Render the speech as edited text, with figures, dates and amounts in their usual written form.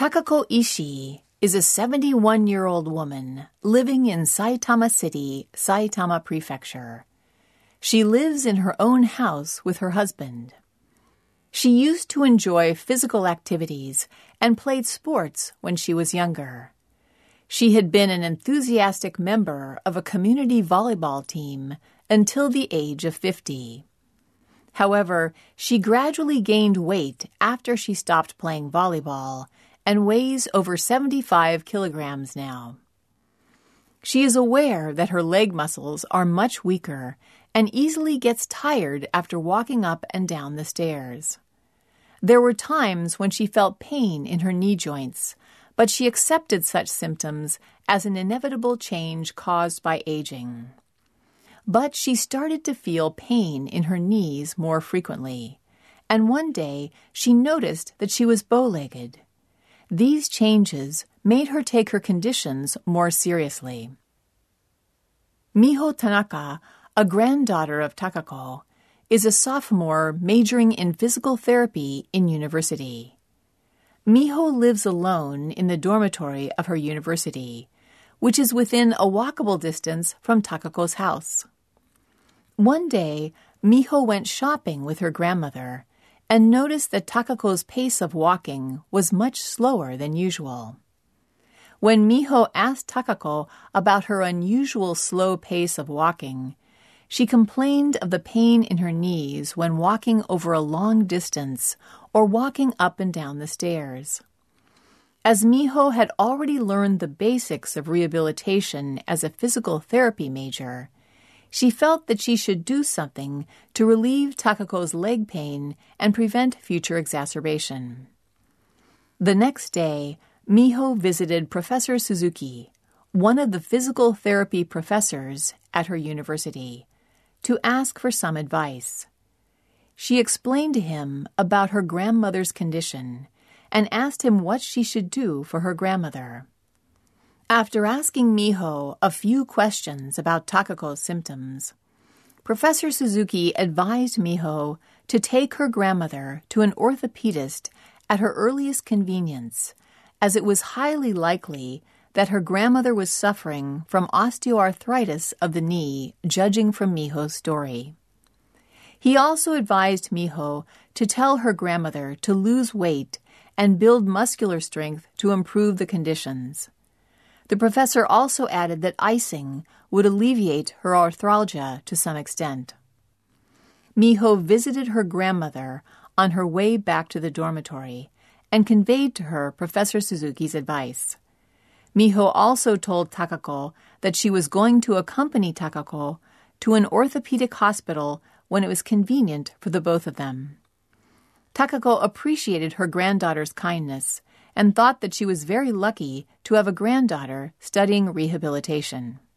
Takako Ishii is a 71-year-old woman living in Saitama City, Saitama Prefecture. She lives in her own house with her husband. She used to enjoy physical activities and played sports when she was younger. She had been an enthusiastic member of a community volleyball team until the age of 50. However, she gradually gained weight after she stopped playing volleyball and weighs over 75 kilograms now. She is aware that her leg muscles are much weaker and easily gets tired after walking up and down the stairs. There were times when she felt pain in her knee joints, but she accepted such symptoms as an inevitable change caused by aging. But she started to feel pain in her knees more frequently, and one day she noticed that she was bow-legged. These changes made her take her conditions more seriously. Miho Tanaka, a granddaughter of Takako, is a sophomore majoring in physical therapy in university. Miho lives alone in the dormitory of her university, which is within a walkable distance from Takako's house. One day, Miho went shopping with her grandmother and noticed that Takako's pace of walking was much slower than usual. When Miho asked Takako about her unusual slow pace of walking, she complained of the pain in her knees when walking over a long distance or walking up and down the stairs. As Miho had already learned the basics of rehabilitation as a physical therapy major, she felt that she should do something to relieve Takako's leg pain and prevent future exacerbation. The next day, Miho visited Professor Suzuki, one of the physical therapy professors at her university, to ask for some advice. She explained to him about her grandmother's condition and asked him what she should do for her grandmother. After asking Miho a few questions about Takako's symptoms, Professor Suzuki advised Miho to take her grandmother to an orthopedist at her earliest convenience, as it was highly likely that her grandmother was suffering from osteoarthritis of the knee, judging from Miho's story. He also advised Miho to tell her grandmother to lose weight and build muscular strength to improve the conditions. The professor also added that icing would alleviate her arthralgia to some extent. Miho visited her grandmother on her way back to the dormitory and conveyed to her Professor Suzuki's advice. Miho also told Takako that she was going to accompany Takako to an orthopedic hospital when it was convenient for the both of them. Takako appreciated her granddaughter's kindness and thought that she was very lucky to have a granddaughter studying rehabilitation.